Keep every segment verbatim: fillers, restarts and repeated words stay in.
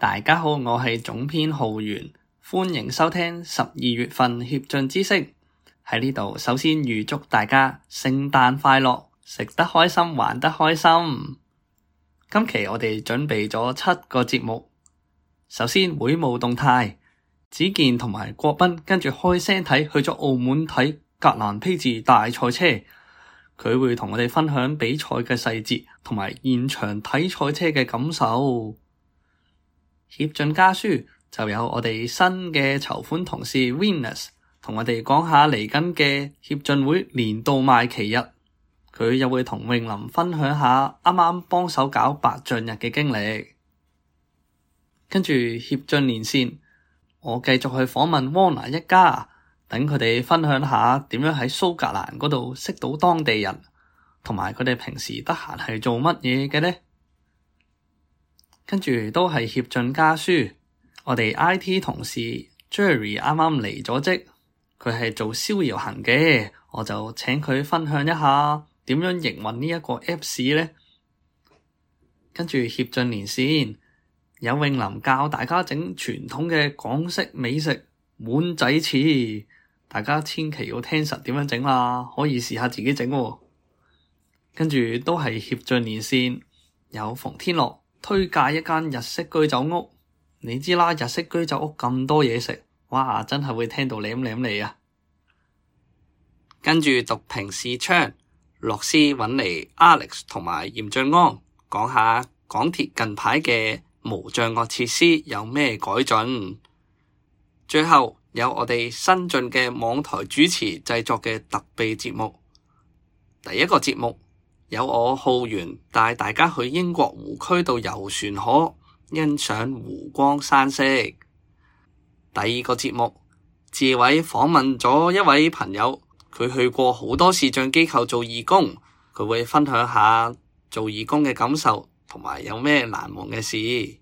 大家好，我係總編浩源，歡迎收聽十二月份協進知識。喺呢度首先預祝大家聖誕快樂，食得開心，玩得開心。今期我哋準備咗七個節目。首先會務動態，子健同埋國斌跟住開聲睇去咗澳門睇格蘭披治大賽車，佢會同我哋分享比賽嘅細節同埋現場睇賽車嘅感受。協進家書就有我哋新嘅籌款同事 Venus 同我哋講下嚟緊嘅協進會年度賣旗日，佢又會同詠琳分享下啱啱幫手搞白象日嘅經歷。跟住協進連線，我繼續去訪問汪娜一家，等佢哋分享下點樣喺蘇格蘭嗰度識到當地人，同埋佢哋平時得閒係做乜嘢嘅呢？跟住都係協進家書，我哋 I T 同事 Jerry 啱啱離咗職，佢係做逍遙行嘅，我就請佢分享一下點樣營運呢一個 Apps 呢。跟住協進連線，有詠琳教大家整傳統嘅港式美食碗仔翅，大家千祈要聽實點樣整啦，可以試下自己整喎。跟住都係協進連線，有馮天樂推介一間日式居酒屋，你知啦，日式居酒屋咁多嘢食，哇，真係會聽到舐舐脷啊！跟住讀評視窗，樂師揾嚟 Alex 同埋嚴俊安講下港鐵近排嘅無障礙設施有咩改進。最後有我哋新進嘅網台主持製作嘅特備節目，第一個節目有我浩源帶大家去英國湖區度遊船河，欣賞湖光山色。第二個節目，志偉訪問咗一位朋友，佢去過好多視障機構做義工，佢會分享下做義工嘅感受，同埋有咩難忘嘅事。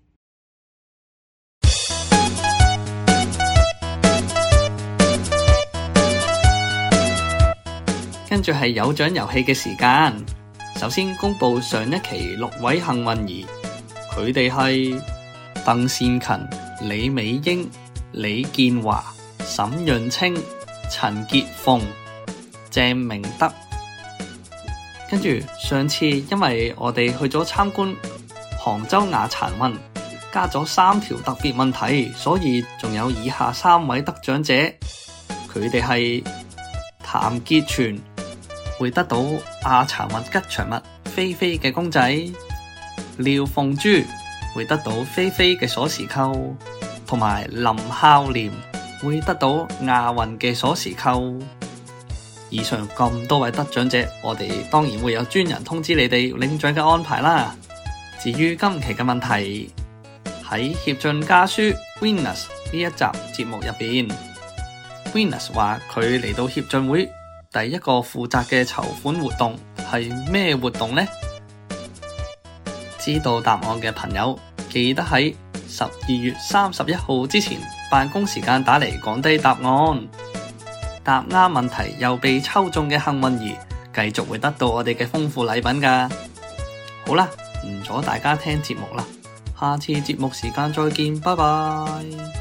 跟住係有獎遊戲嘅時間。首先公布上一期六位幸運兒，佢哋係鄧善勤、李美英、李建華、沈潤清、陳潔鳳、鄭明德。跟住上次因為我哋去咗參觀杭州亞殘運，加咗三條特別問題，所以仲有以下三位得獎者，佢哋係譚傑全，會得到亞殘運吉祥物菲菲嘅公仔，廖鳳珠會得到菲菲嘅鎖匙扣，同埋林孝廉會得到亞運嘅鎖匙扣。以上咁多位得獎者，我哋當然會有專人通知你哋領獎嘅安排啦。至於今期嘅問題，喺協進家書 Venus 呢一集節目入邊， Venus 話佢嚟到協進會第一個負責嘅籌款活動係咩活動呢？知道答案嘅朋友記得喺十二月三十一號之前辦公時間打嚟講低答案，答啱問題又被抽中嘅幸運兒繼續會得到我哋嘅豐富禮品㗎。好啦，唔阻大家聽節目啦，下次節目時間再見，拜拜。